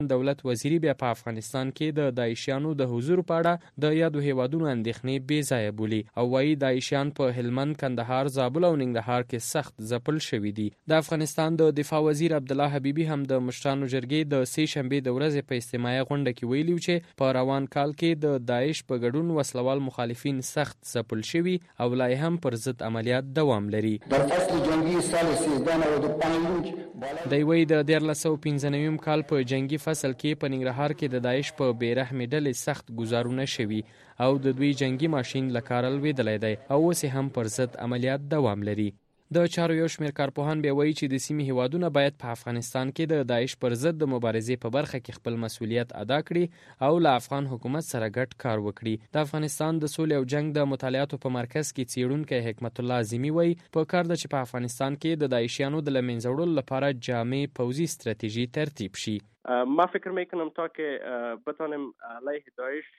دولت وزیری بیا په افغانستان کې د داعشیانو د حضور په اړه د یادو هیوادونو اندېښنې بې ځایه بولي او وایي داعشیان په هلمند، کندهار، زابل او ننګرهار کې سخت ځپل شوي دي. د افغانستان د دفاع وزیر عبدالله حبیبي هم د مشرانو جرګې د سې شنبې د ورځې په اجتماعي غونډه کې ویلي چې په روان کال کې د داعش په ګډون وسلوال مخالفین سخت ځپل شوي او لا هم پر ضد عملیات دوام لري. در فصل جنگی سال 1395 دی وایي د 1395 کال په جنگي فصل کې په ننګرهار کې د داعش په بیرحمې ډلې سخت ګزارونه شوي او د دوی جنگي ماشین له کاره لوېدلی دی او اوس هم پر ضد عملیات دوام لري. د چارو یو شمېر کارپوهان بیا وایي چې د سیمې هیوادونه باید په افغانستان کې د داعش پر ضد د مبارزې په برخه کې خپل مسؤلیت ادا کړي او له افغان حکومت سره ګډ کار وکړي. د افغانستان د سولې او جنگ د مطالعاتو په مرکز کې څېړونکی حکمت الله عظیمي وایي په کار ده چې په افغانستان کې د داعشیانو د له منځه وړلو لپاره جامع پوځي ستراتیژي ترتیب شي. ما فکر میکنم تا که بتانیم علیه داعش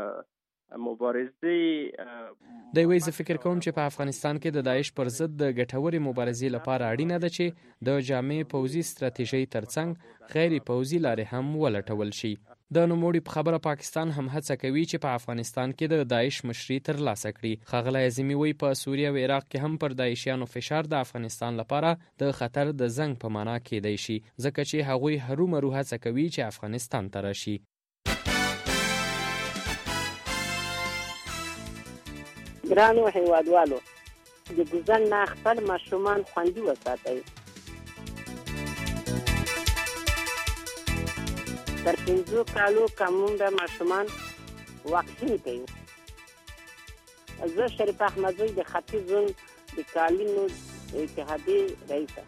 مبارزه دی وایي زه فکر کوم چې په افغانستان کې د داعش پر ضد د ګټورې مبارزې لپاره اړینه ده چې د جامع پوځي ستراتیژۍ ترڅنګ غیر پوځي لارې هم ولټول شي. د نوموړي په خبره پاکستان هم هڅه کوي چې په افغانستان کې د داعش مشري ترلاسه کړي. ښاغلی عظیمي وایي په سوریه او عراق کې هم پر داعشیانو فشار د افغانستان لپاره د خطر د زنګ په معنا کېدی شي ځکه چې هغوی هرومرو هڅه کوي چې افغانستان ته راشي. ګرانو هیوادوالو، د ګوزن نه خپل ماشومان خوندي وساتئ. تر 5 کالو کمون د ماشومان واکسین کوي. زه شریف احمدزی د ختیځ زون د کالینو اتحادیې رئیسه.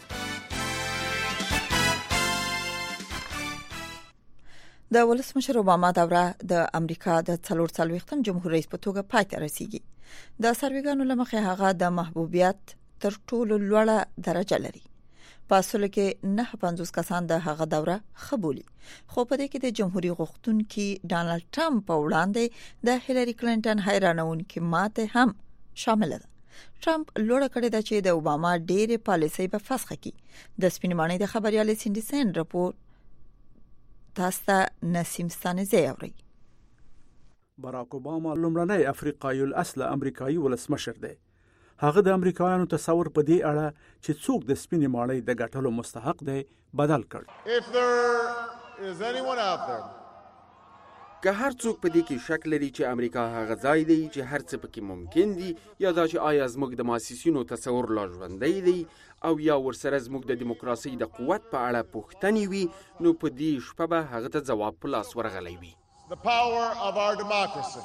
د ولسمشر اوباما دوره د امریکا د 44م جمهور رئیس په توګه پای ته رسیږي. د سرویګانو لمخې هغه د محبوبیت تر ټولو لوړه درجه لري. په اصل کې 950 کسان د هغه دوره خبولي، خو په دې کې د جمهوریت غوښتونکي ډانلډ ټرمپ په وړاندې د هیلری کلینټن حیرانونکې ماته هم شامل ده. ټرمپ لوړه کړې ده چې د اوباما ډېرې پالیسۍ په فسخ کې د سپینمانۍ د خبريالې سینډي سین رپورټ تاسو ته نسیم ستانزی اوري. باراک اوباما لومړنی افریقایي الاصل امریکایي ولسمشر دی. هغه د امریکایانو تصور په دې اړه چې څوک د سپینې ماڼۍ د ګټلو مستحق دی بدل کړ. که هر څوک په دې کې شک لري چې امریکا هغه ځای دی چې هر څه پکې ممکن دي، یا دا چې آیا زموږ د مؤسسینو تصور لا ژوندی دی او یا ورسره زموږ د دیموکراسۍ د قوت په اړه پوښتنې وي، نو په دې شپه به هغه ته ځواب په لاس ورغلی وي. The power of our democracy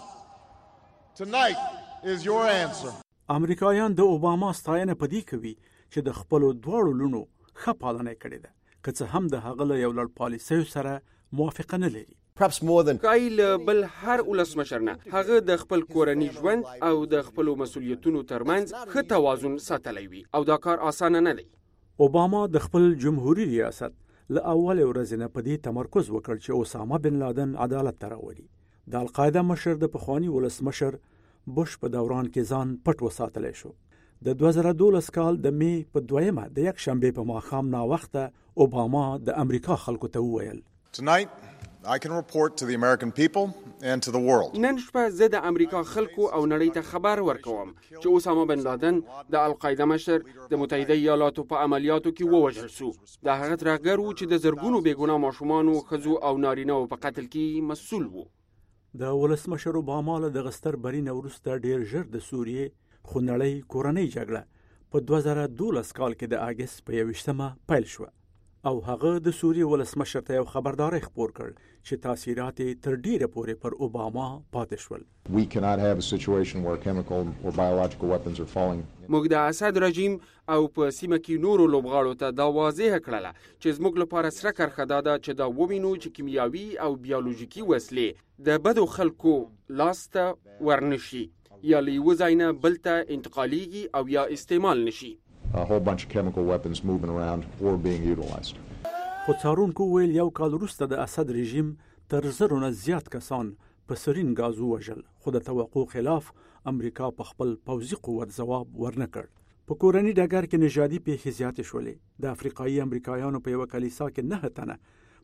tonight is your answer. امریکایان د اوباما ستاینه په دې کوي چې د خپل دواړو لونو ښه پالنه کړې ده، که څه هم د هغه له یو لړ پالیسیو سره موافقه نه لري. کایل بل هر ولسمشر نه هغه د خپل کورنی ژوند او د خپل مسؤلیتونو ترمنځ ښه توازن ساتلی وي او دا کار اسانه نه دی. اوباما د خپل جمهوریت ریاست له اول ورځې نه په دې تمرکز وکړ چې اسامه بن لادن عدالت ته راوړي. د القاعده مشر د پخوانی ولسمشر بوش په دوران کې ځان پټ وساتلی شو. د 2012 کال د می په 2مه د یک شنبې په ماښام نا وخته اوباما د امریکا خلکو ته وویل Tonight I can report to the American people and to the world. نن شپه زه د امریکا خلکو او نړۍ ته خبر ورکوم چې اسامه بن لادن د القاعده مشر د متحده ایالاتو په عملیاتو کې ووژل شو. د هغه ترهګر و چې د زرګونو بېګناه ماشومانو، ښځو او نارینه‌و په قتل کې مسؤل و. د ولسمشر اوباما له دغه ستر برینه وروسته ډېر ژر د سوریې خو نړۍ کورنۍ جګړه په 2012 کال کې د اګست په 21مه پیل شوه او هغه د سوریې ولسمشر ته یو خبرداری خپور کړ چې تاثیرات تر ډیره پورې پر اوباما پاتې شول. We cannot have a situation where chemical or biological weapons are falling. موږ د اسد رژیم او په سیمه کې نورو لوبغاړو ته دا واضح کړله چې زموږ لپاره سره کرخه دا ده چې دا ووینو چې کیمیاوي او بیولوژیکي وسلې د بدو خلکو لاسته ورنشي یا له یوه ځای نه بل ته انتقالیږي او یا استعمال نشي. A whole bunch of chemical weapons moving around or being utilized. خو څارونکو ویل یو کال وروسته د اسد رژیم تر 1,000 نه زیات کسان په سرین غاز ووژل، خو د توقع خلاف امریکا په خپل پوځي قوت ځواب ورنه کړ. په کورني ډګر کې نژادي پیښې زیاتې شولې. د افریقایي امریکایانو په یو کلیسا کې 9 تنه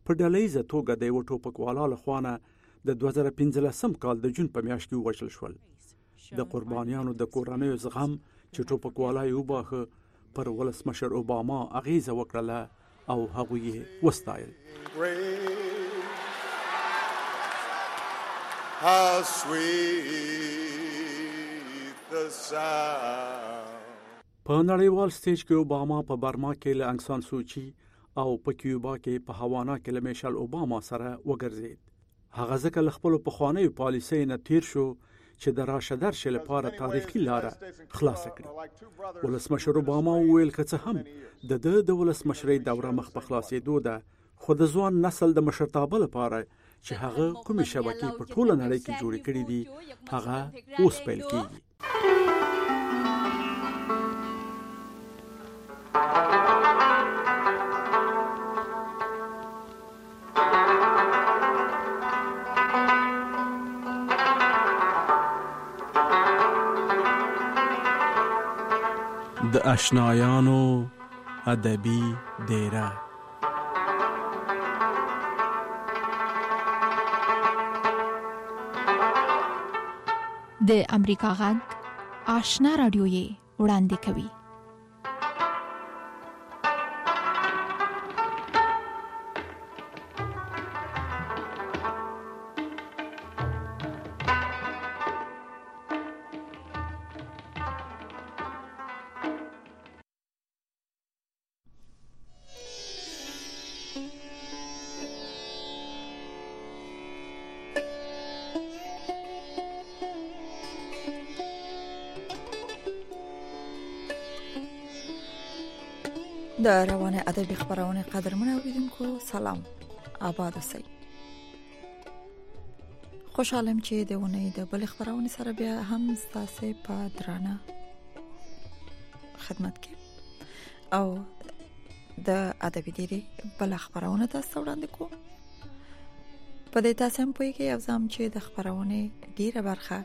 په ډلهیزه توګه د یو ټوپکوالا لخوا د 2015 کال د جون په میاشت کې وژل شول. د قربانیانو د کورنیو زغم چې ټوپکوالا یې وباخه پر ولسمشر اوباما اغیزه وکړله او هغوی یې وستایل. How sweet the sound. په نړیوال سټیج کې اوباما په برما کې له انګ سان سوچي او په کیوبا کې په هاوانا کې له میشل اوباما سره وګرځید. هغه ځکه له خپلو پخوانیو پالیسۍ نه تیر شو چې د راشه درشې لپاره تاریخي لاره خلاصه کړي. ولسمشر اوباما وویل که څه هم د ولسمشرۍ دوره مخ په خلاصېدو ده، خو د ځوان نسل د مشرتابه لپاره چې هغه کومې شبکې په ټوله نړۍ کې جوړې کړې دي هغه اوس پیل کېږي. د آشنایانو ادبي ډیره. د امریکا غږ آشنا رادیو یې وړاندې کوي. د روانه ادبي خبرونه قدرمن اوریدونکو سلام، آباد اوسئ. خوشحالم چې د ونې د بل خبرونه سره بیا هم تاسو په درانه خدمت کې او د ادبي ډیری بل خبرونه تاسو وړاندې کوم. په دې تاسو هم پوهیږئ او زم چې د خبرونه ډیره برخه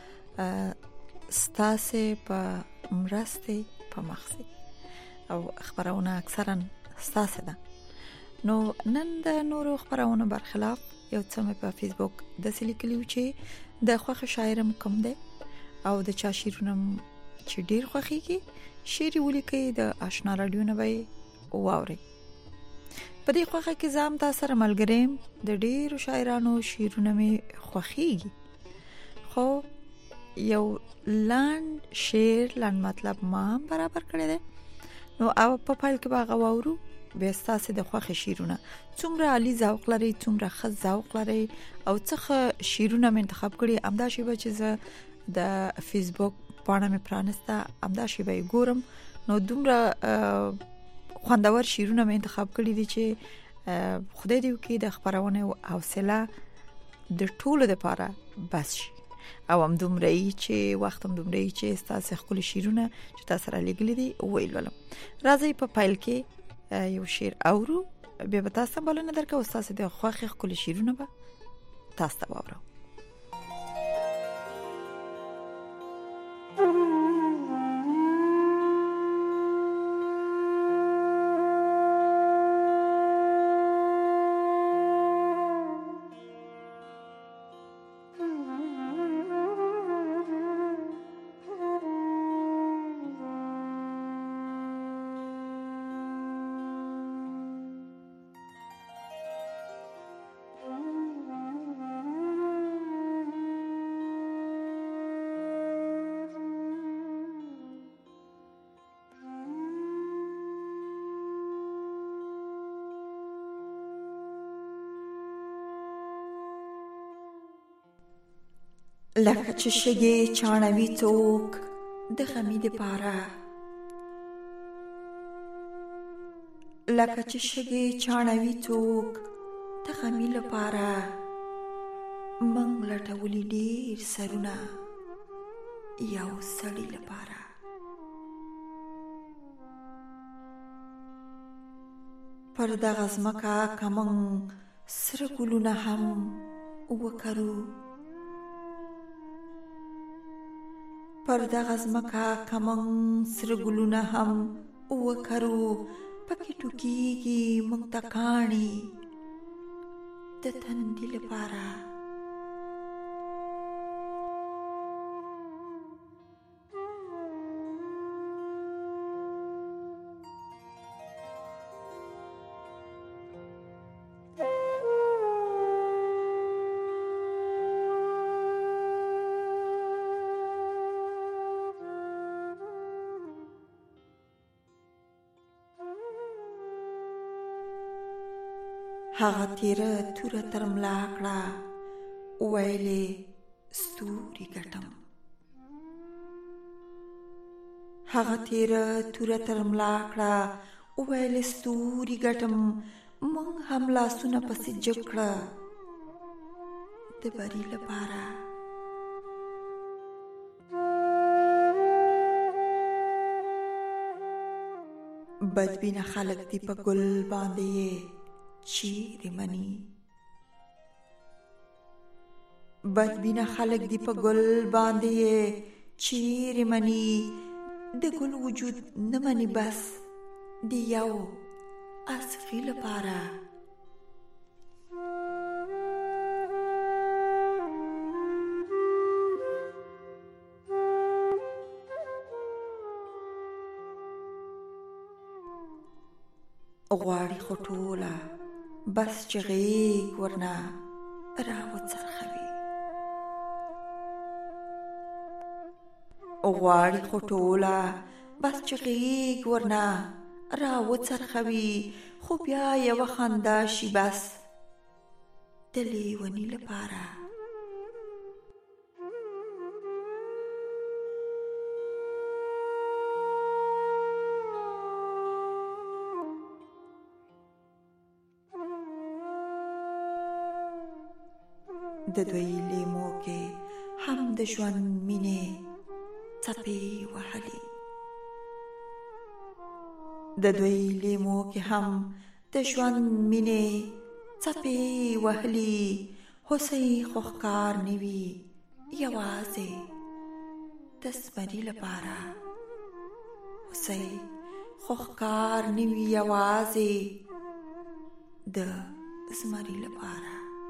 تاسو په مرسته په مخسي او خبرونه اکثرا ستاسو ده. نو نن د نورو خبرونه برخلاف یو څه مې په فیسبوک د سلیکلیو چې د خوخه شاعرم کوم ده او د چا شیرونه چې ډیر خوخیږي شعر ولیکي د آشنا رادیو نه وي واوري. په دې خوخه کې زام تاسو سره ملګریم د ډیرو شاعرانو شیرونه مې خوخیږي، خو یو لاند شعر لاند مطلب ما برابر کړی دی. نو او په پایل کې باغ واورو به تاسو د خوخه شیرونه څومره عالی ذوق لري، څومره ښه ذوق لري او څخه شیرونه مې انتخاب کړي. امدا شی به چې د فیسبوک باندې مې پرانسته امدا شی به ګورم. نو دومره خوندور شیرونه مې انتخاب کړي دي چې خدای دې وکړي د خبرونه حوصله د ټولو لپاره بس شي او هم دومره چې وخت هم دومره چې تاسو خپل شیرونه چې تاسو را لګلې دي ویلولم. راځي په پایل کې یو شعر اورو بیا به تاسو بلنه درکو تاسو د خوخه خپل شیرونه به تاسو ته واورو. لکه چې شګې چاڼوي څوک د غمې دپاره، لکه چې شګې چاڼوي څوک د غمې لپاره، موږ لټولي ډېر سرونه یو سړي لپاره. پر دغه ځمکه که موږ سره ګلونه هم وکرو، پر دغه ځمکه که موږ سره ګلونه هم وکرو، پکې ټوکېږي موږ ته کاڼي د تندي لپاره. هغه تیره توره تر ملا کړه، ویلې ستوري ګټم. هغه تیره توره تر ملا کړه، ویلې ستوري ګټم. موږ هم لاسونه پسې جګ کړه د بري لپاره. بدبینه خلک دی په ګل باندې چیرې منی. بدبینه خلک دی په ګل باندې چیرې منی. د ګل وجود نه منی بس د یو اصفی لپاره. غواړي خو ټوله بس چې غیږ ورنه راوڅرخوي. غواړي خو ټوله بس چې غیږ ورنه راوڅرخوي. خو بیا یوه خندا شي بس د لیوني لپاره. د دوی لیمو کې هم د ژوند مینې څپې وهلي. د دوی لیمو کې هم د ژوند مینې څپې وهلي. هوسۍ خو ښکار نه وي یوازې د زمري لپاره. هوسۍ خو ښکار نه وي یوازې د زمري لپاره.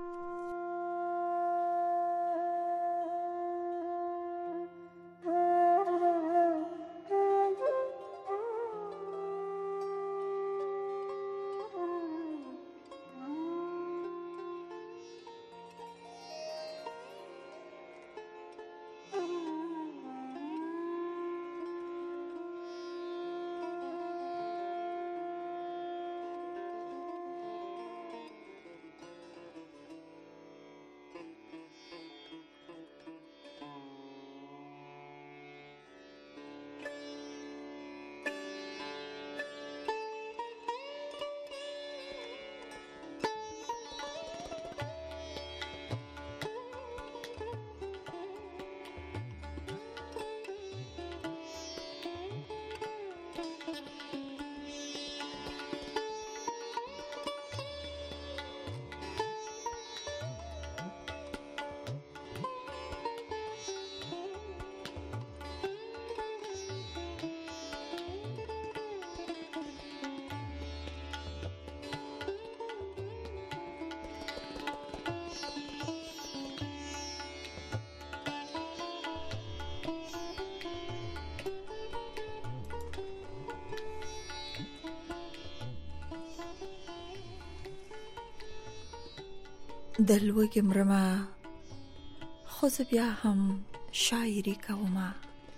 د لوږې مرمه خو زه بیا هم شاعري کومه.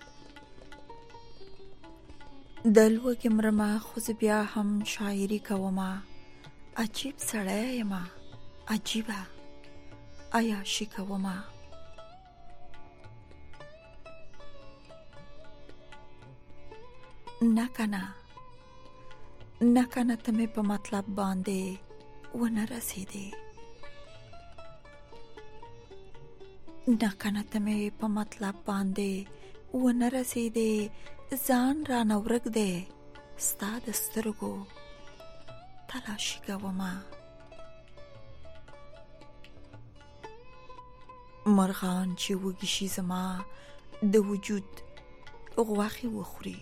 د لوږې مرمه خو زه بیا هم شاعري کومه. عجیب سړی یمه عجیبه عیاشي کومه. نه کنه ته مې په مطلب باندې ونه رسیدې. نه کنه ته مې په مطلب باندې ونه رسیدې. ځان رانه ورک دی ستا د سترګو تلاشي کومه. مرغان چې وږي شي زما د وجود غوښې وخوري.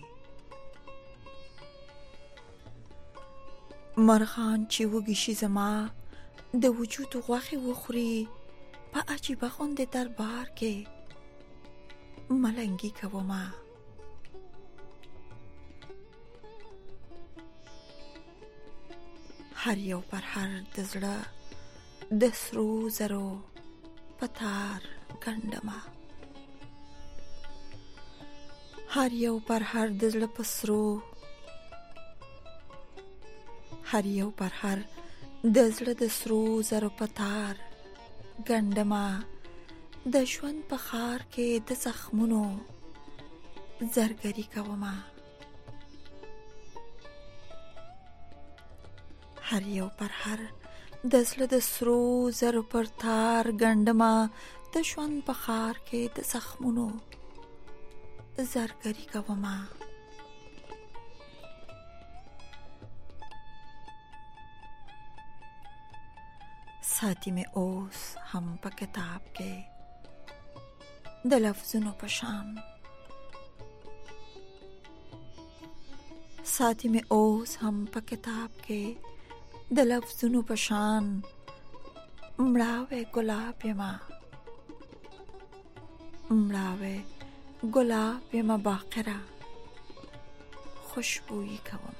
مرغان چې وږي شي زما د وجود غوښې وخوري په عجیبه غوندې دربار کې ملنګي کومه. هر یو پر هر د زړه د سرو زرو پتار ګنډمه. هر یو پر هر د زړه پسرو، هر یو پر هر د زړه د سرو زرو پتار ګنډمه. د ژوند په خار کې د زخمونو زرګري کومه. هر یو پر هر د زړه د سرو زرو پتار ګنډمه. د ژوند په خار کې د زخمونو زرګري کومه. ساتي مې اوس هم په کتاب کې د لفظونو په شان. ساتي مې اوس هم په کتاب کې د لفظونو په شان. مړاوې ګلاب یما، مړاوې ګلاب یما باقره خوشبویی کومه.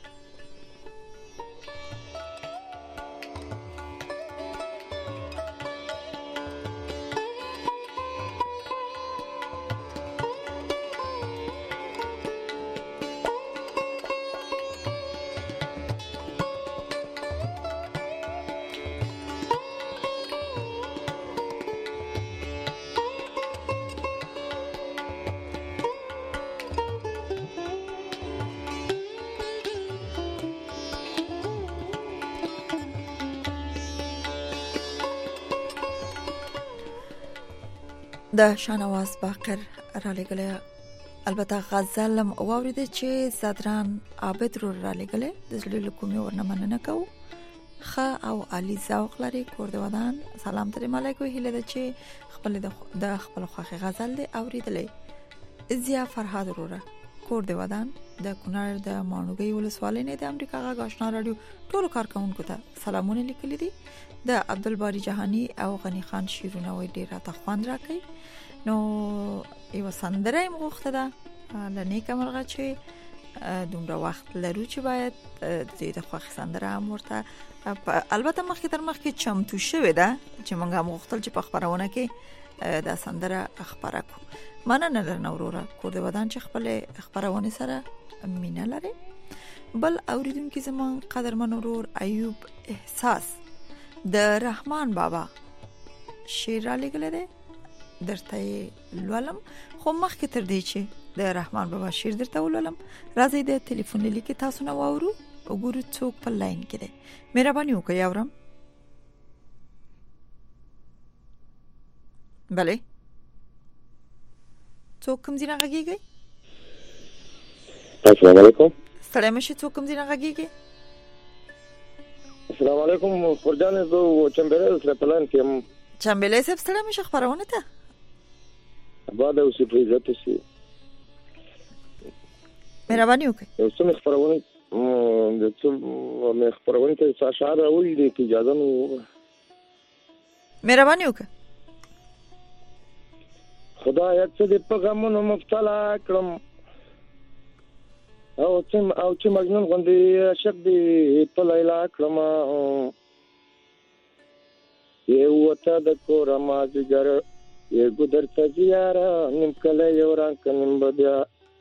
د شانواز باقر را لګلې. البته غزل هم واورېده چې زادران عابد رو را لګلې. د زړه له کومې ورنه مننه کوو. ښه او عالی ذوق لري. کور د ودان سلام ترې ملایکو. هیله ده چې خپل د خپل خوښې غزل دې اورېدلې. ضیا فرهاد وروره کور د ودان د کونړ د ماڼوګۍ ولسوالۍ نه د امریکا غږ آشنا رادیو ټولو کارکونکو ته سلامونه لیکلي دي. د عبدالباری جهانی او غنی خان شیرونه وی ډیر راته خوند راکړي. نو یو سندره یې مغوښته ده له نیکه مرغه چې دومره وخت لرو چې باید د خوښې سندره هم ورته البته مخکې تر مخکې چمتو شوې ده چې موږ هم غوښتل چې په خپرونه کې دا سندره خپره کړو. مننه درنه وروره کور د ودان چې خپل خپرونه سره مینه لري. بل اوریدونکو زمون قدرمن ورور ایوب احساس د رحمان بابا شعر را لګل دی درته لولم. خو مخکې تر دې چې د رحمان بابا شعر درته ولولم راځي د ټلیفون لیکي تاسو نه واورو وګورو څوک په لاین کې دی. مهرباني وکړئ اورم. بله څوک کوم ځای نه غږیږي؟ السلام علیکم. سلام شه څوک کوم ځای نه غږیږي؟ السلام علیکم فرجان زو چمبلې سره پلان کې چمبلې صاحب سلام شه خبرونه ته بعد اوسې عزت شي. مهرباني وکړئ. اوسې خبرونه د څو خبرونه ته اشعار راوړي دي چې اجازه نو مهرباني وکړئ. خدای ته دې پیغامونو مبتلا کړم او چې مجنون غوندې عاشق دې په لیلا کړم. یو وته د کور ما جګر یو ګدر ته زیاره نیم کله یو رنګ نیم بدیا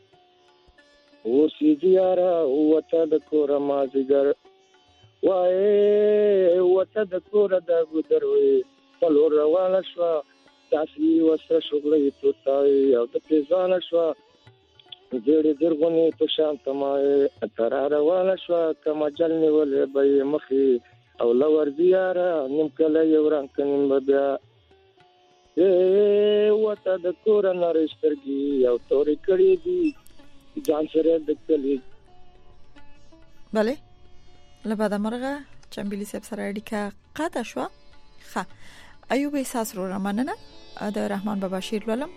اوسې زیاره وته د کور ما جګر وای وته د کور د ګدر وې په لور روانه شوه داسې وسره شغلې پروتای او د پیزانه شوه زیړې زرغونې په شان تمای تر روانه شوه کما جل نیولې به مخې او لور زیاره نیم کله یو رنګ نیم بدیا وته د کور نارشترګي او تورې کړې دي ځان سره د کلی. بله لبعد مرغه چمبلی صاحب سره اړیکه قطع شوه. ښه ایوب احساس رو مننه د رحمان بابا شعر لولم.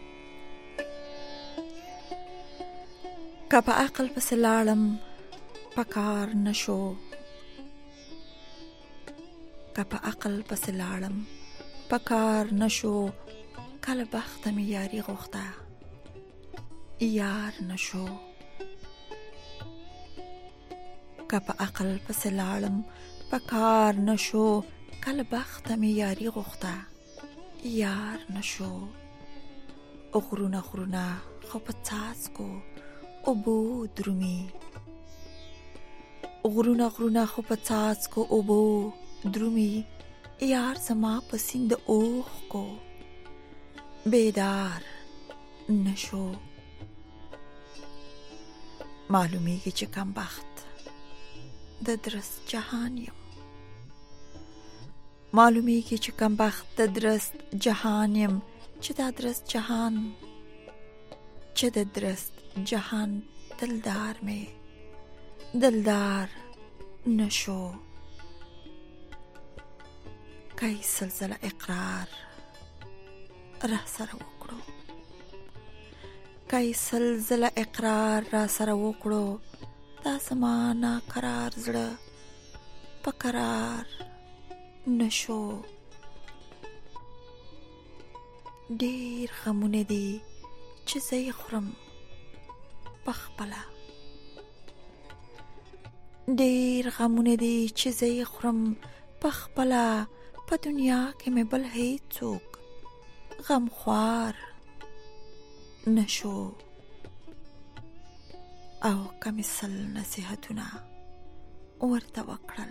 که په عقل پسې لاړم په کار نشو که په عقل پسې لاړم په کار نشو کله بخته مې یاري غوښته یار نشو که په عقل پسې لاړم په کار نشو کله بخته مې یاري غوښته یار نشو غرونه غرونه خو په څاڅکو اوبو درومي غرونه غرونه خو په څاڅکو اوبو درومي یار زما په سیند اوښ کو بیدار نشو معلومیږي چې کم بخت د درست جهان یم معلومیږي چې کم بخت د درست جهان یم چې د درست جهان چې د درست جهان دلدار می دلدار نشو کای سلسله اقرار را سره وکړو کای سلسله اقرار را سره وکړو دا سمانا قرار زړه په قرار نشو ډیر غمونه دي چې زه یې خورم پخپله ډیر غمونه دي چې زه یې خورم پخپله په دنیا کې مې بل هیڅوک غمخوار نشو او کمې سل نصیحتونه ورته وکړل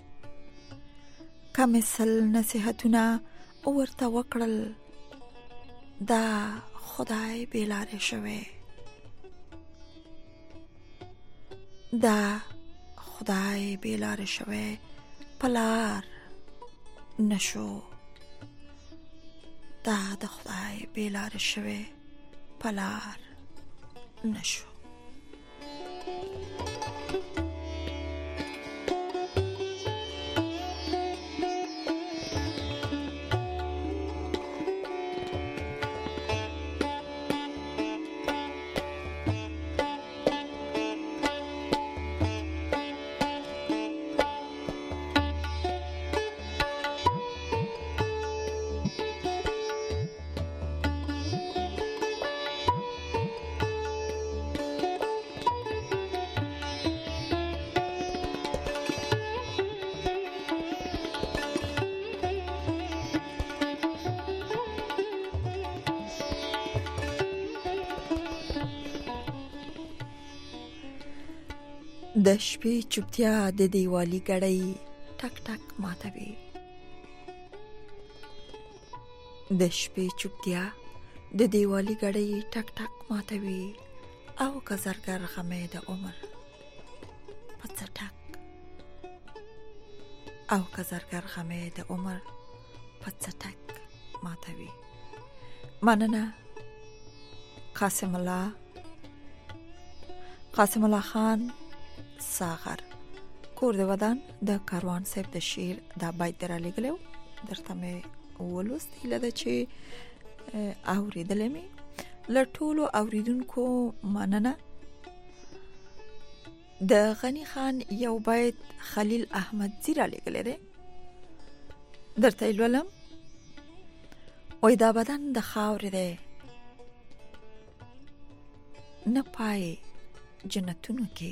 کمې سل نصیحتونه ورته وکړل دا خدای بیلاره شوی دا خدای بیلاره شوی پلار نشو دا د خدای بیلاره شوی پلار نشو د شپې چوپتیا د دیوالي ګړۍ ټک ټک ماتوي د شپې چوپتیا د دیوالي ګړۍ ټک ټک ماتوي او که زرګر غمې د عمر په څټک او که زرګر غمې د عمر په څټک ماتوي مننه قاسم الله خان ساغر کور د ودان د کاروان صاحب د شعر دا بیت را لګلو درته مې ولوست هیله ده چې اوریدلې مې له ټولو اوریدونکو مننه د غنی خان یو بیت خلیل احمد زیرا لګلې ده درته ولم وای دا بدن د خاورې ده نه پای جنتونو کې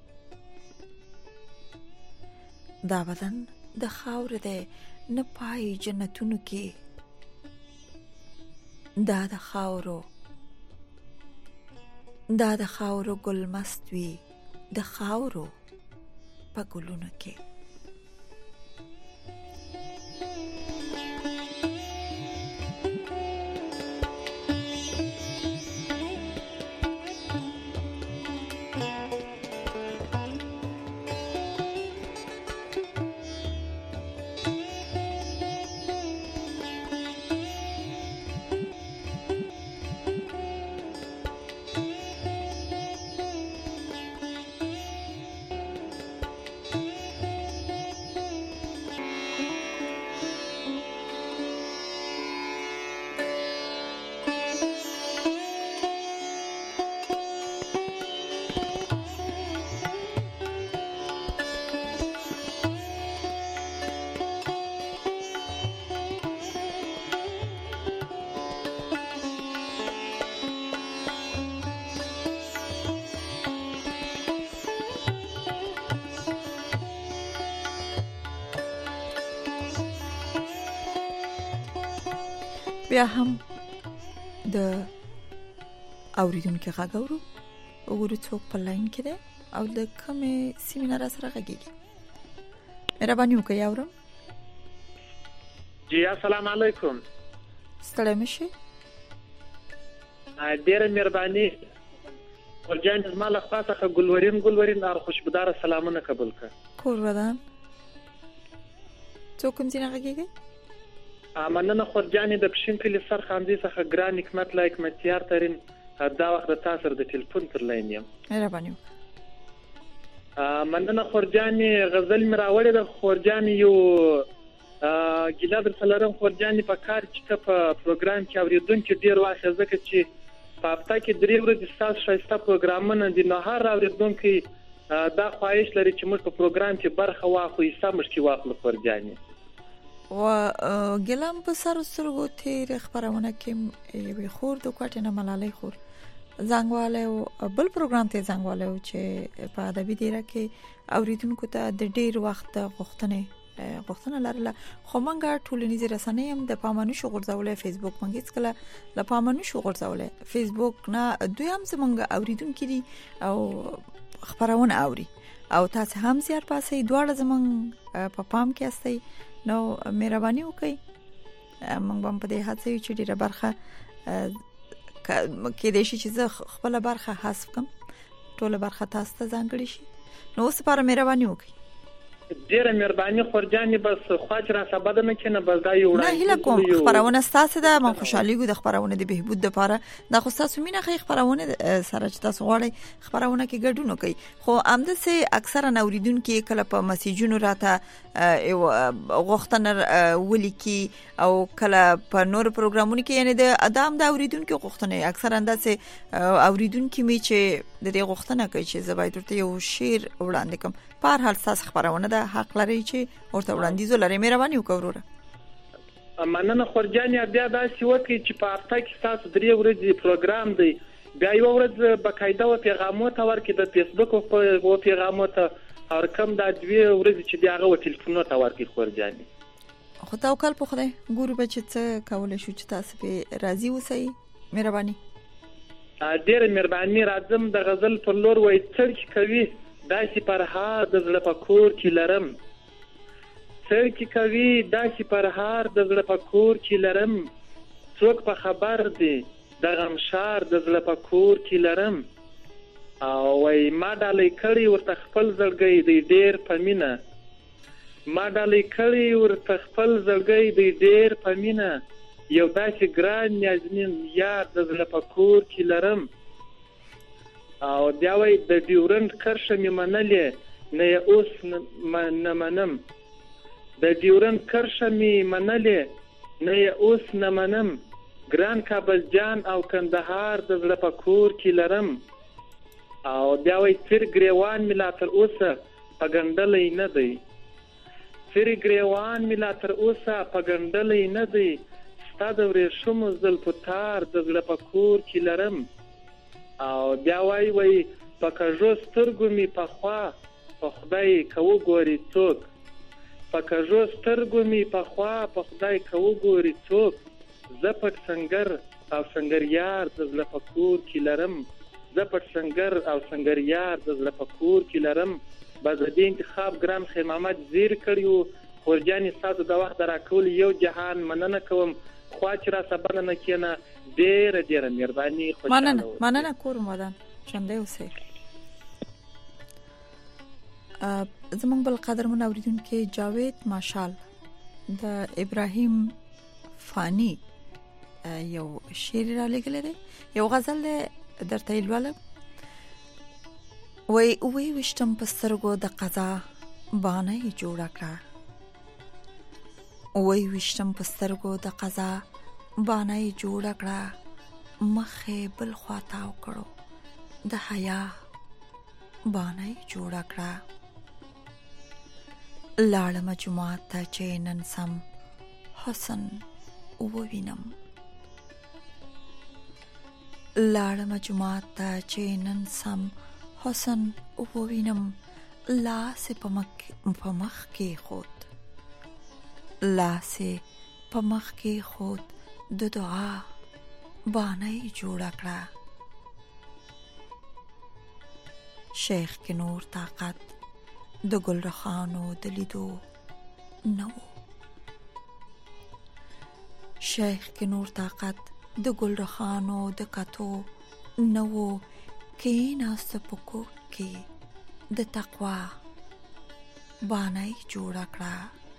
دا بدن د خاورې ده نه پای جنتونو کې دا د خاورو ګل مست وي د خاورو په ګلونو کې بیا هم د اوریدونکو غږ اورو وګورو څوک په لاین کې دی او د کومې سیمې نه را سره غږیږي. مهرباني وکړئ اورم. جی السلام علیکم. ستړی مشي. ډیره مهرباني ورجان زما له خوا څخه ګلورین او خوشبودار سلامونه قبول کړه. کور ودان څوک کوم ځای نه غږیږي؟ مننه خورجانې د پښین کلي سر خاندي څخه ګران حکمت لا حکمتیار ترین دا وخت د تاسو د ټلیفون تر لاین یم. مهرباني مننه خورجانې غزل مې راوړې ده خورجانې یو ګیله درته لرم خورجانې په کار چې ته په پروګرام کې اورېدونکي ډېر واخې ځکه چې په هفته کې 3 ورځې ستاسو ښایسته پروګرامونه دي نو هر اورېدونکی دا خواهش لري چې موږ په پروګرام کې برخه واخلو حصه موږ کې واخلو خورجانې. و ګلم په سر سترګو تیر خبرونه کې یو خور د کوټې نه ملالۍ خور زنګواله او بل پروګرام ته زنګواله چې په ادبي دیره کې اوریدونکو ته د ډیر وخت غوښتنه لرله خو مونږه ټولنیزې رسنۍ هم د پامانو شو غورځولې فیسبوک مونږ هیڅ کله ل پامانو شو غورځولې فیسبوک نه دوی هم زمونږ اوریدونکو دي او خبرونه اوري او تاسو هم زیات پاسې دواړه زمونږ په پام کې استئ نو مهرباني وکړئ موږ هم په دې هڅه یو چې ډیره برخه کې د شي چې خپل برخه حذف کم ټول برخه تاسو ته ځانګړي شي نو اوس پر مهرباني وکړئ. ډیره مهرباني خورجانې بس خواج را سبا ده نه کنه بس دا یو نه هله کوم خبرونه ستاسو ده من خوشحالي ګو د خبرونه د بهبود لپاره د خو تاسو مینه خې خبرونه سره چې تاسو غواړئ خبرونه کې ګډون وکړي خو امده سه اکثرا اوریدونکو کله په میسجونو راته غوښتنه ولیکي او کله په نور پروګرامونو کې یعنی د ادم د اوریدونکو غوښتنه اکثرا اندازه اوریدونکو می چې د دې غوښتنه کوي چې زبایت ورته یو شعر وړاندې کوم په هر حال تاسو خبرونه ده حق لري چې ورته وړاندیز لري مهرباني وکړئ. مننه خورجانې بیا دا سی وکړي چې په هفته کې تاسو 3 ورځې پروګرام دی بیا یو ورځ بقاعده او پیغامات ورکړي د فیسبوک او پیغامات او کوم دا 2 ورځې چې دی هغه ټلیفونونه تا ورکړي خورجانې. خو توکل په خدای ګورو به چې څه کولای شو چې تاسو په راضي اوسئ مهرباني. ډېر مهرباني راځم د غزل پر لور وای څړک کوي داسې پرهار د زړه په کور کې لرم څړک کوي داسې پرهار د زړه په کور کې لرم څوک په خبر دی د غمشار د زړه په کور کې لرم او وای ما ډالۍ کړی ورته خپل زړګی دی ډېر په مینه ما ډالۍ کړی ورته خپل زړګی دی ډېر په مینه یو داسې ګران نازنین یار د زړه په کور کې لرم او بیا وای د ډیورنډ کرښه مې منلې نه اوس نه منم د ډیورنډ کرښه مې منلې نه اوس نه منم ګران کابل جان او کندهار د زړه په کور کې لرم او بیا وای تیر ګریوان مې لا تر اوسه پګندلې نه دی تیر ګریوان مې لا تر اوسه پګندلې نه دی ستا د ورېښمو زلفو تار د زړه په کور کې لرم او بیا وای په کژو سترګو مې پخوا په خدای کوو ګوري څوک په کژو سترګو مې پخوا په خدای کوو ګوري څوک زه پټ سنگر او سنگریار د زړه په کور کې لرم زه پټ سنگر او سنگریار د زړه په کور کې لرم بعد د انتخاب ګرام خیر محمد زیر کړیو خورجانې تاسو د وخت راکول یو جهان مننه کوم خواچ را سبا نه کینه ډېر مهرباني خوشاله مننه کوم ودان چنده اوسه زمونږ بل قدر منوریدونکو جاوید ماشال د ابراهیم فانی یو شعر را لګل دی یو غزل درته لولم وای وشتم پسترګو د قضا باندې جوړ کړه وای وشتم پسترګو د قضا باندې جوړ کړه مخه بل خواطاو کړو د حیا باندې جوړ کړه لاړم جمعه ته چینن سم حسن ووینم لاړم جمعه ته چینن سم حسن ووینم لاس په مخ کې خود د دعا بانه جوړه کړه. شیخ کې نور طاقت د ګل رخانو د لیدو نو. شیخ کې نور طاقت د ګل رخانو د کتو نو. کیناست په کوټ کې د تقوا بانه جوړه کړه.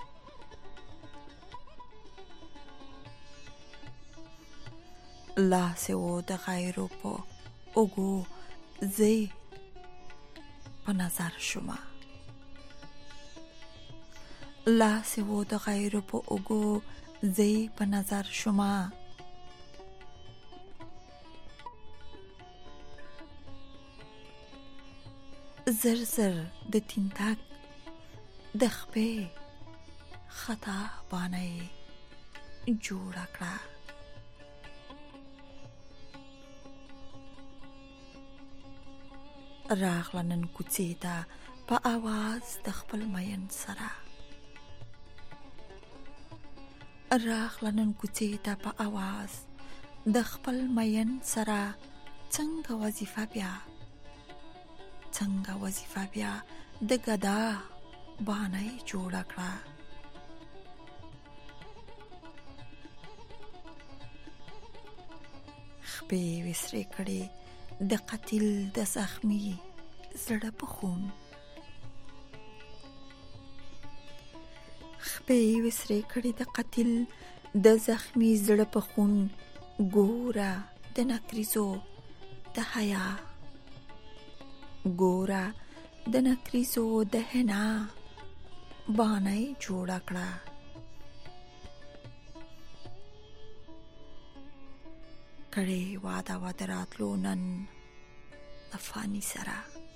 لاس و د غیرو په اوګو زی په نظر شما. لاس و د غیرو په اوګو زی په نظر شما. زر زر د تینتک د خپې خطا بانه جوړه کړه. راغلنن کوڅې ته په आवाज د خپل مین سره. راغلنن کوڅې ته په आवाज د خپل مین سره. څنګه وظیفه بیا څنګه وظیفه بیا د ګدا بانه جوړه کړه. خپې وسرې کړې د قتل د زخمی زړه په خون. خپې وسرې کړې د قتل د زخمی زړه په خون. ګوره د نکریزو د حیا. ګوره د نکریزو د حنا بانه جوړه کړه. کړي واده واده راتلو نن د فانی سره.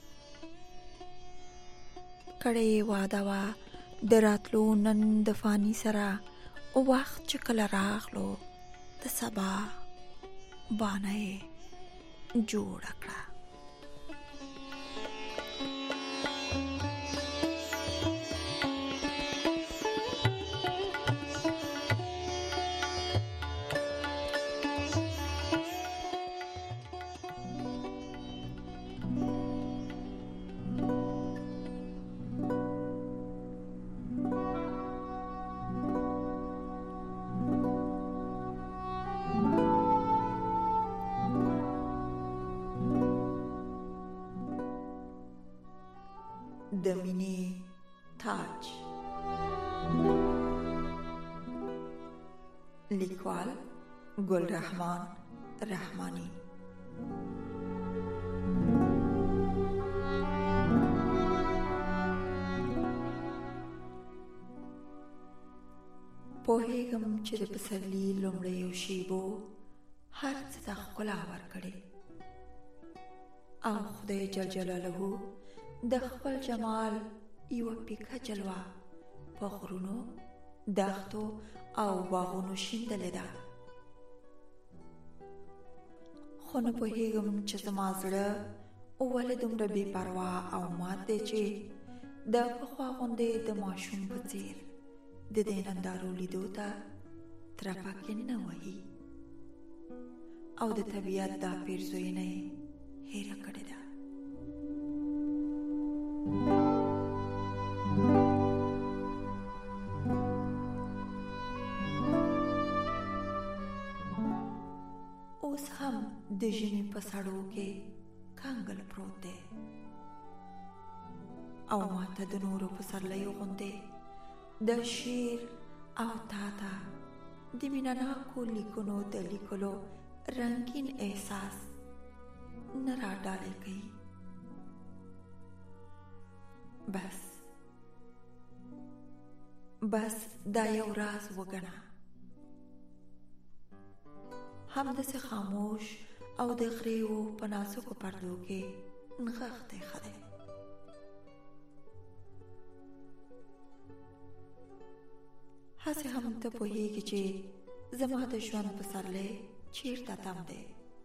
کړي واده واده راتلو نن د فانی سره. او وخت چې کله راغلو د سبا بانه جوړه کړه. د مینې تاج. لیکوال ګل رحمان رحمانی. پوهیږم چې د پسرلي لومړیو شیبو هر څه ته ښکلا ورکړې او خدای جل جلاله د خپل جمال یوه پیکه جلوه په غرونو، دښتو او باغونو شیندلې ده. خو نه پوهیږم چې زما زړه ولې دومره بې پروا او مات دی چې د پخوا غوندې د ماشوم په څېر د دې نندارو لیدو ته ترپکې نه وهي او د طبیعت دا پیرزوینه یې هیره کړې ده. اوس هم د ژمي په سړو کې کانګل پروت دی او ماته د نورو پسرلیو غوندې د شعر او تاته د مینه‌ناکو لیکنو د لیکلو رنګین احساس نه راډالې کوي. بس دا یو راز وګڼه. همداسې خاموش او د غریو په نازکو پردو کې نغښتی ښه دی. هسې هم ته پوهیږي چې زما د ژوند پسرلی چیرته تم دی،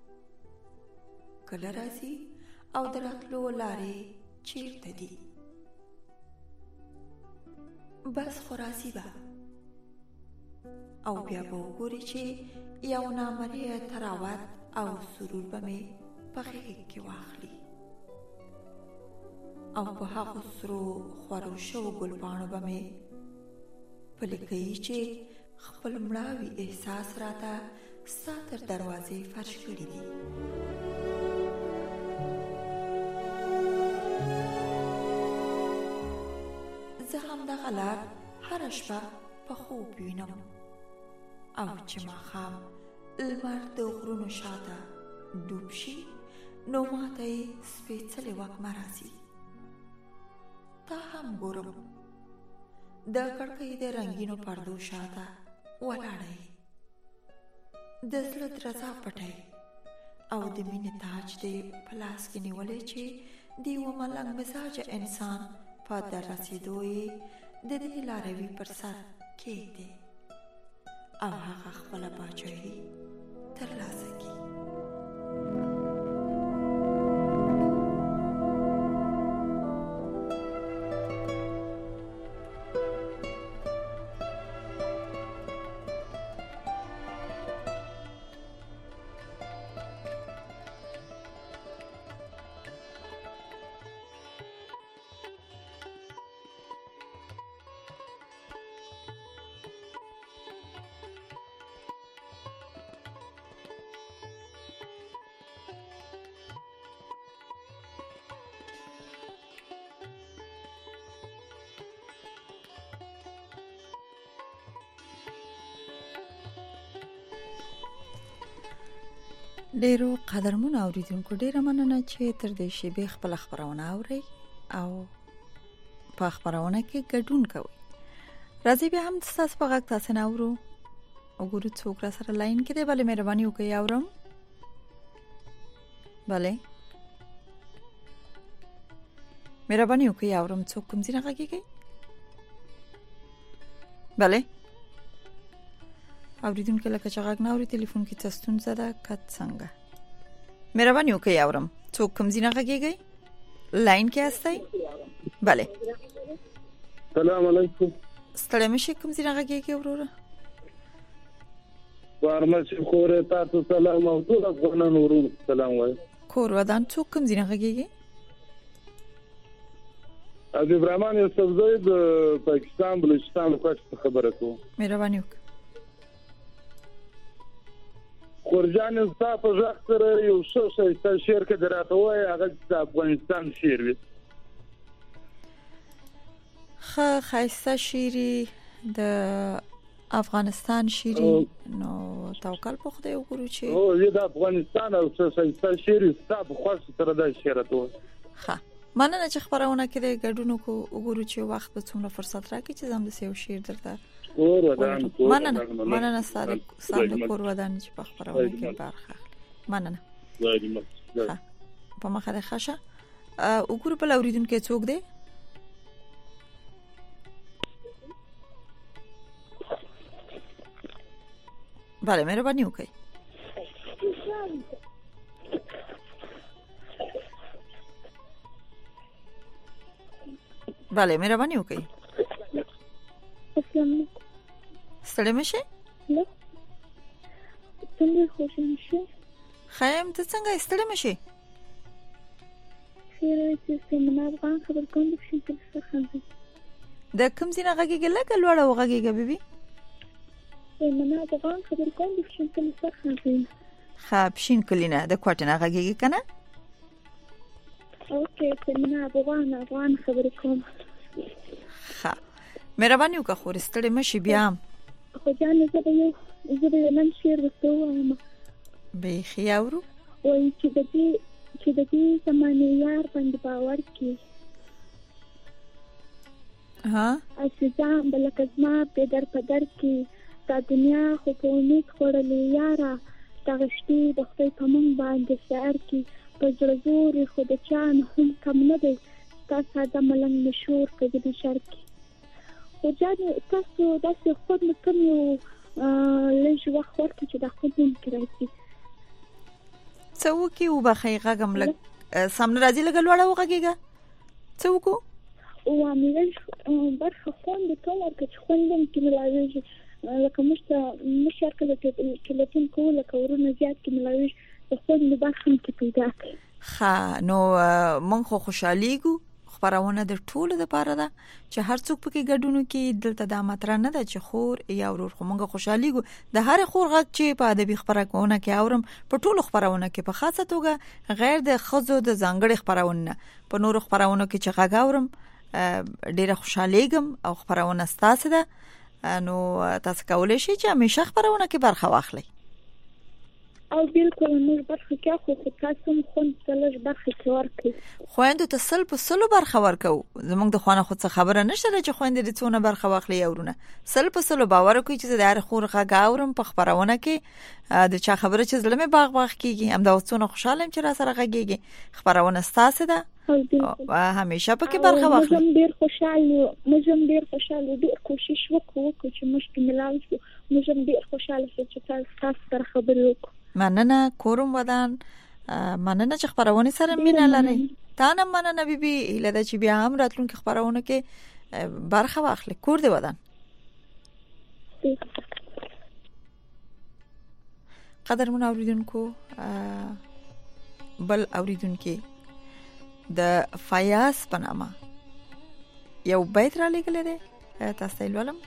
کله راځي او د راتلو لارې چیرته دي. بس خو راځي به او بیا به وګوري چې یو نامرئه تراوت او سرور به مې په غېږ کې واخلي او په هغو سرو خورو شوو ګلپاڼو به مې پلي کوي چې خپل مړاوي احساس راته ستا تر دروازې فرش کړي دي. زه همدغه لار هره شپه په خوب وینم او چې ماښام لمر د غرونو شاته ډوب شي نو ماته یې سپېڅلې وږمه راځي. تا هم ګورم د کړکۍ د رنګینو پردو شاته ولاړه یې، د زړه درزا پټی او د مینې تاج دې په لاس کې نیولی چې د یوه ملنګ مزاجه انسان په در رسېدو یې د دې لاروي پر سر کېږدي او هغه خپله پاچاهي ترلاسه کړي. ډیرو قدرمن اوریدونکو ډیره مننه چې تر دې شیبې خپل خبرونه اوري او په خبرونه کې ګډون کوي. راځي به هم تاسو په غږ تاسو نه اورو وګورئ څوک را سره لاین کې دی. بله مهرباني وکړئ اورم. بله مهرباني وکړئ اورم څوک کوم ځای نه غږیږي. بله اوریدونکو لکه چې غږ نه اوري ټلیفون کې څه ستونزه ده کټ څنګه. مهرباني وکړئ اورم څوک کوم ځای نه غږیږي. لاین کې هستئ؟ بله سلام علیکم. ستړی مشي کوم ځای نه غږیږي وروره؟ وارمشي خوره تاسو سلام او ټول افغانان ورونو سلام وایي. کور ودان څوک کوم ځای نه غږیږي؟ حبیب رحمان یوسفزی د پاکستان بلوچستان کوټ خبره کوم. مهرباني وکړئ. خورجان ستا په ځخ سره یو څه ښایسته شعر کې دراته وایي هغه د افغانستان شعر وي. ښه ښایسته شعري د افغانستان شعري نو توکل په خدای وګورو چې یو د افغانستان او څه ښایسته شعر ستا په خوښ سره دا شعر ته وایي. ښه مننه چې خبرونه کې د ګډون کو وګورو چې وخت به څومره فرصت راکړي چې زم د یو شعر درته مننه ساده کور ودان چې په خبرونه کې برخه مننه. په مخه ده خاشه وګورو په اوریدونکو څوک دی. بله مهرباني وکړئ. بله مهرباني وکړئ. ستړی مشې؟ څنګه خوشې مشې؟ خیم ته څنګه ستړی مشې؟ خیره چې سیمنا افغان خبر کوم د پښین کلي څخه دی. د کوم ځای نه غږیږي؟ لږه لوړه وغږیږه بیبي. سیمنا افغان خبر کوم د پښین کلي څخه دی. ښه پښین کلي نه د کوټې نه غږیږي که نه؟ اوکې سیمنا افغان خبر کوم. ښه مهرباني وکړه خور ستړی مشې بیا هم. خو جانې زه به نن شعر درته ووایم. بیخي اورو وایي چې د دې زمانې یار باندې باور کړي عزیزان به لکه زما پدر په در کې دا دنیا خو په امید خوړلې یاره دغه شپې د خدای په موږ باندې سحر کې په زړه زور خو د چا نه هم کم نه دی ستا ساده ملنګ مشهور په دې شهر کې. خو جانې تاسو داسې خود مې کم یو لږ وخت ورکړي چې دا خود ممکن راځي. څه وکړي وبخئ غږم لږ سم نه راځي لږه لوړه وغږېږه. څه وکړو؟ وامې لږ برخه خوند کوم ورکړه چې خوند هم کې ملاویږي لکه موږ شکل ټلیفون کوو لکه ورونه زیات کې ملاوي د خوند برخه کې پیدا کوي. نو مونږ خو خوشاليږو خبرونه د ټولو لپاره ده چې هر څوک پکې ګډون کوي. دلته دا مطرح نه ده چې خور یا ورور خو مونږ خوشاليږو د هر خور غږ چې په ادبي خبرونه کې اورم په ټولو خبرونه کې په خاصه توګه غیر د خزو د ځانګړي خبرونه په نورو خبرونه کې چې غږ اورم ډیره خوشاليږم او خبرونه ستاسو ده. نو تاسو کولای شئ چې همیشه خبرونه کې برخه واخلئ. او بالکل موږ برخه کې خو تاسو هم خوند تلش برخه کې ورکړئ. خويندو تسل په سلو برخه ورکو. زمونږ د خوانه خود څه خبره نشته چې خويندې د څونه برخه واخلي اورونه. سل په سلو باور کوي چې د هر خور غږ اورم په خبرونه کې د چا خبره چې زلمه باغ کیږي هم دا څونه خوشاله چې را سره غږیږي خبرونه ستاسو ده. همیشه پکې برخه واخلئ. موږ ډیر خوشاله ډیر کوشش وکړو چې موږ ملاوي شو. موږ ډیر خوشاله چې تاسو سره خبرې وکړو. مننه کوروم ودان. مننه چې خبرونه سره مینه لري. تا نه مننه بیبي اله د چې بیا هم راتلونکي خبرونه کې برخه واخلئ. کور دی ودان. قدرمن اوریدونکو بل اوریدونکو د فیاض په نامه یو بیت را لګل دی تاسو یې ولوم.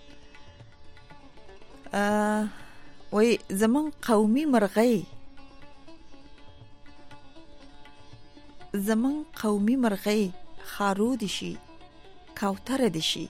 وای زمون قومي مرغۍ خارود شي کوتره دي شي.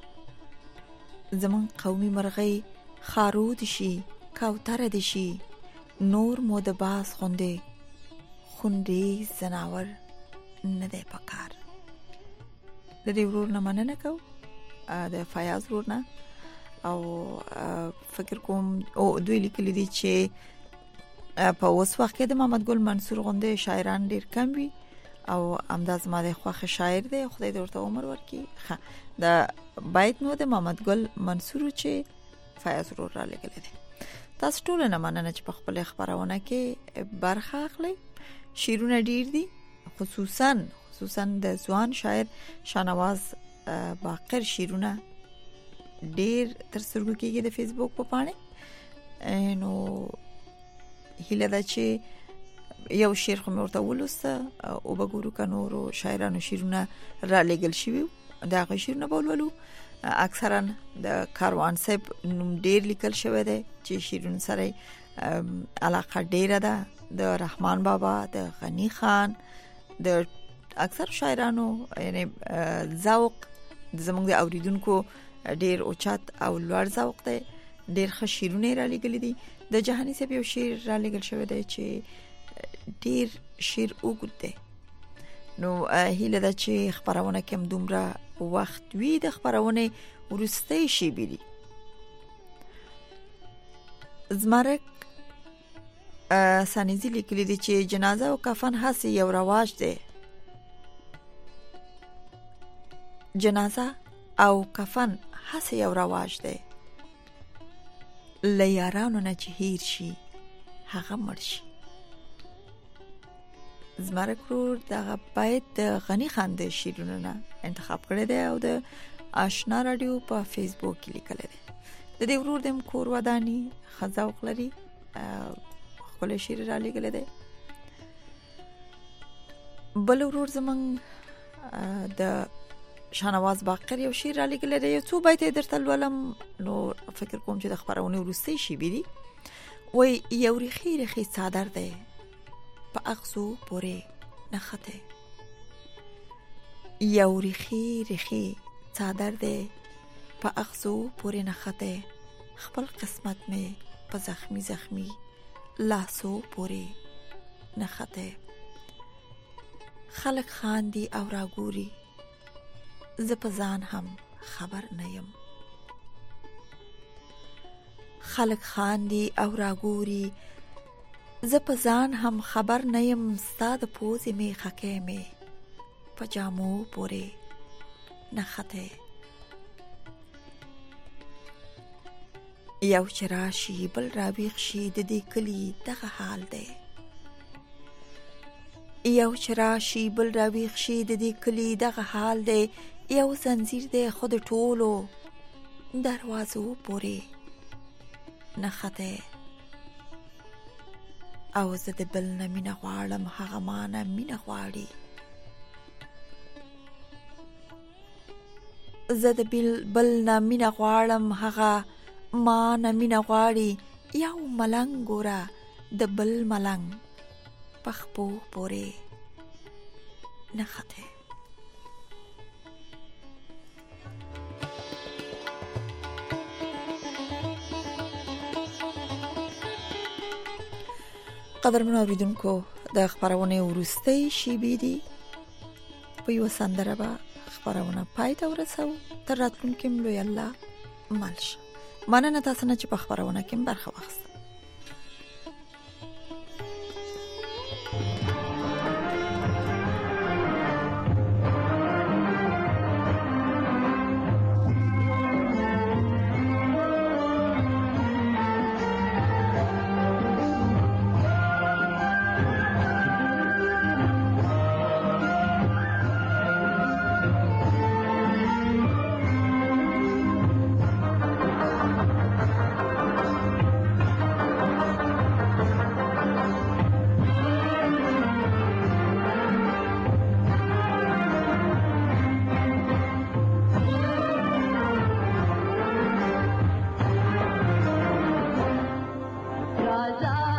زمون قومي مرغۍ خارود شي کوتره دي شي. نور مو د باز خوندې زناور نه دی پکار. د دې ورور نه مننه کو د فیاض ورور نه او فکر کوم او دوی لیکلي دي چې په اوس وخت کې د محمد ګل منصور غونډه شاعران ډیر کم وي او انداز ما د خوخه شاعر دی خدای دې ورته عمر ورکړي. د بیت نو د محمد ګل منصور چې فیاض ورور را لګل دي. تاسو ټول نه مننه چې په خپل خبرونه کې برخه اخلي. شیرونه ډیر دي خصوصا د ځوان شاعر شانواز باقر شیرونه ډیر تر سترګو کېږي د فیسبوک په پاڼه. نو هیله ده چې یو شعر خو مې ورته ولوسته او بګورو که نورو شاعرانو شیرونه را لېږل شوي د هغه شیرونه به ولولو. اکثرا د کاروان صاحب نوم ډیر لیکل شوی دی چې شیرونه سره علاقه ډیره ده. د رحمان بابا د غنی خان د اکثر شاعرانو یعنی ذوق زموږ د اوریدونکو ډیر اوچت او لوړ ذوق دی. ډیر ښه شعرونه را لګل دي. د جهانی صاحب یو شعر را لګل شوی دی چې ډیر شعر وګد دی. نو هیله ده چې خبرونه کوم دومره وخت وی د خبرونه ورسته شي بيري. زمرک سانیزی لیکلی دی چې جنازه او کفن هسي یو رواج دی. جنازه او کفن هسي یو رواج دی. لیارانو نه چې هیر شي هغه مړ شي. زمرک رور دغه بیت د غنی خان د شیرونو نه انتخاب کړی دی او د آشنا رادیو په فیسبوک کې لیکل دی. د دې ورور د کور ودانی خزاوق لري خپل شعر را لګل دی. بل ورور زمنګ د شانواز باقر یو شعر را لګل دی. یو څو بیت درته ولم نو فکر کوم چې د خبرونه ورسته شي بيدي. وای یو رخي صادر دی په اغزو پورې نخته. یو رخي صادر دی په اغزو پورې نخته. خپل قسمت مې په زخمی لاسو پورې نخته. خلق خاندي او راګوري زه په ځان هم خبر نه یم. خلق خاندي او راګوري زه په ځان هم خبر نه یم. ستا د پوزې مې خکې مې په جامو پورې نخته. یو چې راشي بل راویښ شي د دې کلي دغه حال دی. یو چې راشي بل راویښ شي د دې کلي دغه حال دی. یو زنځیر دی خود ټولو دروازو پورې نخته او زه د بل نه مینه غواړم هغه ما نه مینه غواړي زه د بل نه مینه غواړم هغه ما نه مینه غواړي یو ملنګ ګوره د بل ملنګ پخپو پورې نخته قدرمنو اوریدونکو د خبرونه ورستۍ شیبې دي په یو سندره به خبرونه پای ته ورسو تر راتلونکي ملوی الله مالش مننه تاسو نه چې په خبرونه کې برخه واخیسته राजा